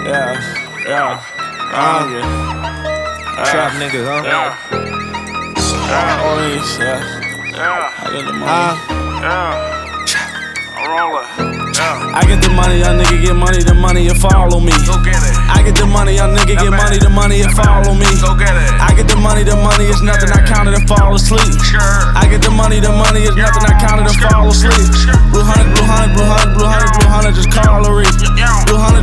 Yeah. Trap nigga, huh? Always, I get the money. I get the money, young nigga get money, the money you follow me. Go get it. I get the money, young nigga get money, the money you follow me. Go get it. I get the money is nothing, I count it and fall asleep. Sure. I get the money is nothing, I count it and fall asleep. Blue hundred, just call a reef. Blue hundred,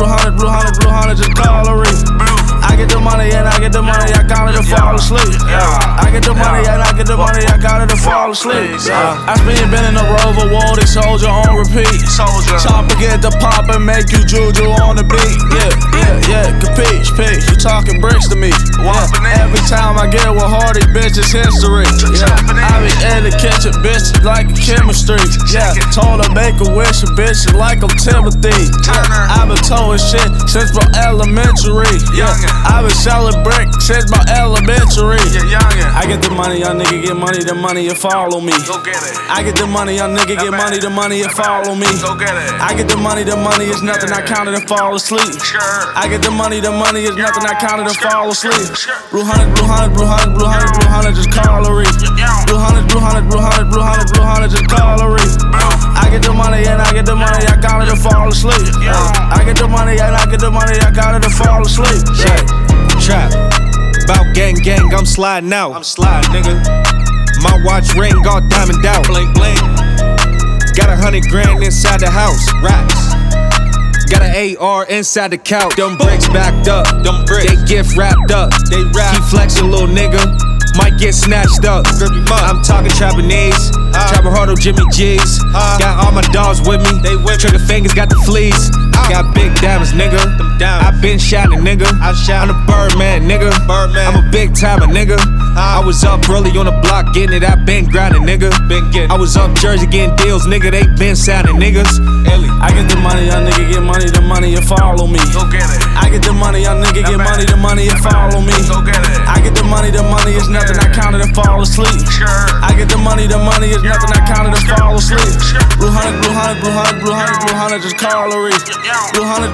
just call a reef. I get the money and I get the money, I count it and fall asleep. I get the money and I get the money, I count it and fall asleep. I spin in a Rover, Wally soldier on repeat. Chopper get the pop and make you juju on the beat. Yeah, capiche, peach. You talking bricks to me. Every time I get with Hardy, bitch, it's history. I be in the kitchen, bitch, like chemistry. Told her make a wish, a bitch, like I'm Timothy. I been towing shit since my elementary. I been selling brick since my elementary. I get the money, young nigga get money, the money you follow me. Go get it. I get the money, young nigga get money, the money you follow me. Go get it. I get the money is nothing, I count it and fall asleep. Sure. I get the money is nothing, I count it and fall asleep. Blue hundred, just call a reef. Blue hundred, just call a reef. I get the money and I get the money, I count it and fall asleep. I get the money and I get the money, I count it and fall asleep. Trap. Bout gang, I'm sliding out. I'm sliding, nigga. My watch ring all diamond out. Bling, bling. Got 100 grand inside the house. Racks. Got an AR inside the couch. Them bricks backed up. Them bricks. They gift wrapped up. They rap. Keep flexing, little nigga. Might get snatched up. I'm talking Trapanese. Trapper Hardo, Jimmy G's. Got all my dogs with me. They whip. Trigger fingers got the fleas. Got big diamonds, nigga. I been shining, nigga. I'm the Birdman, nigga. I'm a big timer, nigga. I was up early on the block getting it. I been grinding, nigga. I was up Jersey getting deals, nigga. They been signing, niggas. I get the money, young nigga get money, the money you follow me. Go get it. I get the money, young nigga get money, the money you follow me. Go get it. I get the money is nothing, I count it and fall asleep. Sure. I get the money is nothing, I count it and fall asleep. Blue hundred, just call a reef. Blue hundred,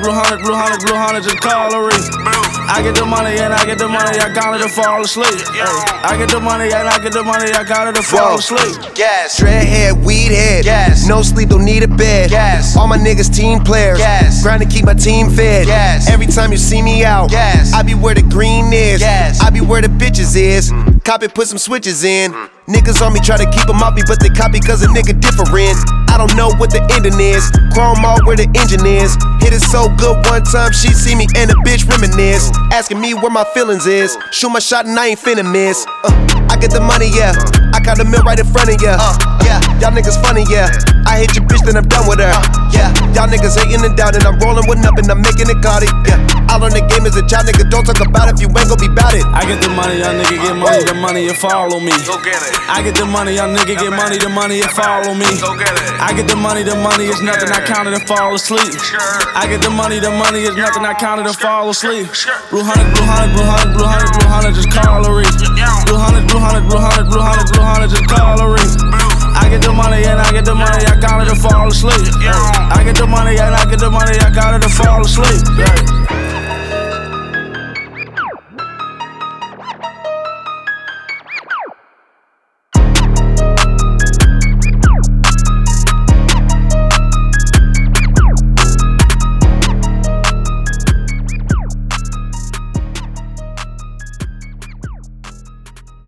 just call a reef. I get the money and I get the money, I count it and fall asleep. I get the money and I get the money, I count it and fall asleep. Gas. Dreadhead, weed head. Gas. No sleep, don't need a bed. Gas. All my niggas team players. Gas. Grind to keep my team fed. Gas. Every time you see me out. Gas. I be where the green is. Gas. I be where the bitches is. Cop it, put some switches in. Niggas on me try to keep them off me, but they copy cause a nigga different. I don't know what the ending is. Chrome all where the engine is. Hit it so good one time she see me and the bitch reminisce. Asking me where my feelings is. Shoot my shot and I ain't finna miss. I get the money, yeah. I got the mill right in front of ya. Yeah, y'all niggas funny, yeah. I hit your bitch, then I'm done with her. Yeah, y'all niggas hating and down, and I'm rolling with nothing, I'm making it gaudy. Yeah, I learned the game as a child, nigga. Don't talk about it if you ain't gon' be bout it. I get the money, young nigga get money, the money you follow me. Go get it. I get the money, young nigga get money, the money you follow me. Go get it. I get the money is nothing, I count it and fall asleep. Sure. I get the money is nothing, I count it and fall asleep. Blue hundred, just call a reef. Blue hundred, just call a reef. I get the money and I get the money, I count it and fall asleep. I get the money and I get the money, I count it and fall asleep.